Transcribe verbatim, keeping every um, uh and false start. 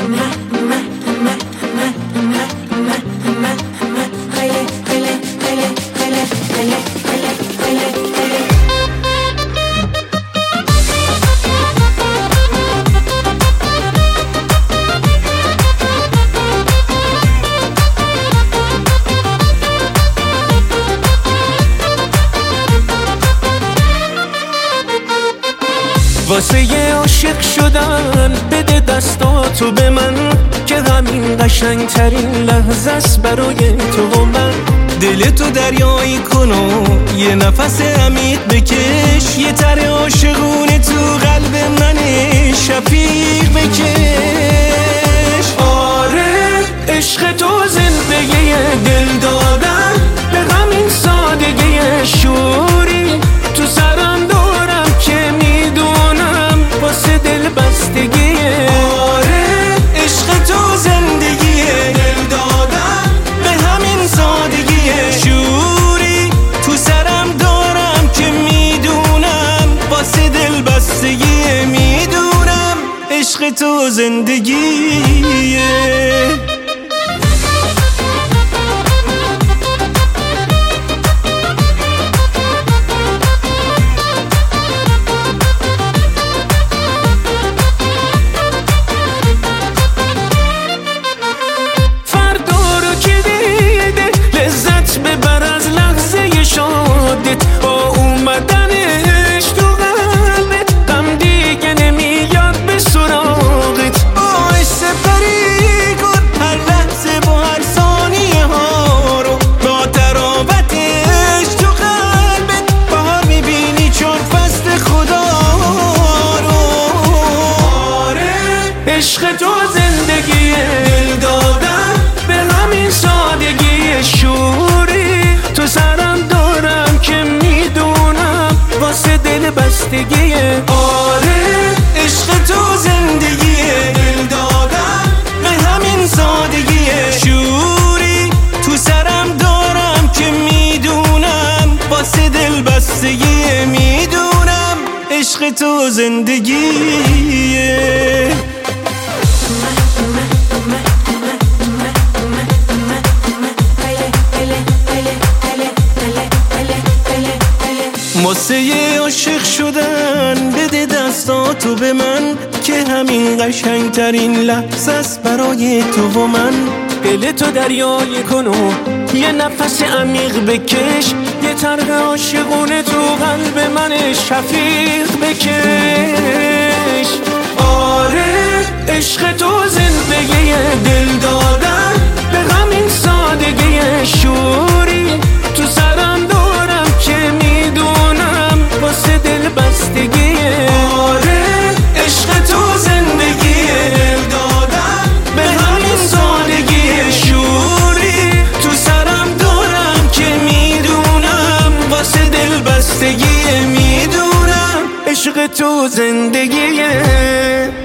واسه یه عاشق شدن بده دستاتو به من، که همین قشنگ ترین لحظه است برای تو و من. دلتو دریایی کن و یه نفس عمیق بکش، یه تر عاشقونه تو قلب من شفیق بکش. آره عشق تو زندگی دل دادن، به همین سادگی شوری تو سرم دارم که میدونم واسه دل بستگی. آره عشق تو زندگی دل دادن، به همین سادگی شوری تو سرم دارم که میدونم واسه دل بستگی. میدونم عشق تو زندگیه. با اومدنش تو قلبت غم دیگه نمیاد به سراغت. باعث سپری کن هر لحظه با هر ثانیه ها رو، با تراوتش تو قلبت بهار میبینی چون فصل خدا رو. آره عشق تو زندگی دل دادن، به همین سادگی شوری تو سرم دارم که میدونم واسه دل بستگی. آره عشق تو زندگی دل دادن، به همین سادگی شوری تو سرم دارم که میدونم واسه دل بستگی. میدونم عشق تو زندگیه. واسه یه عاشق شدن بده دستاتو به من، که همین قشنگ ترین لحظه است برای تو و من. دلتو دریایی کن و یه نفس عمیق بکش، یه طرح عاشقونه تو قلب من شفیق بکش. آره عشق تو زندگی دل دادن، به همین سادگی شوری تو سرم دارم که میدونم واسه دل بستگی. آره عشق تو زندگی دل دادن، به همین سادگی شوری تو سرم دارم که میدونم واسه دل بستگی. میدونم عشق تو زندگیه.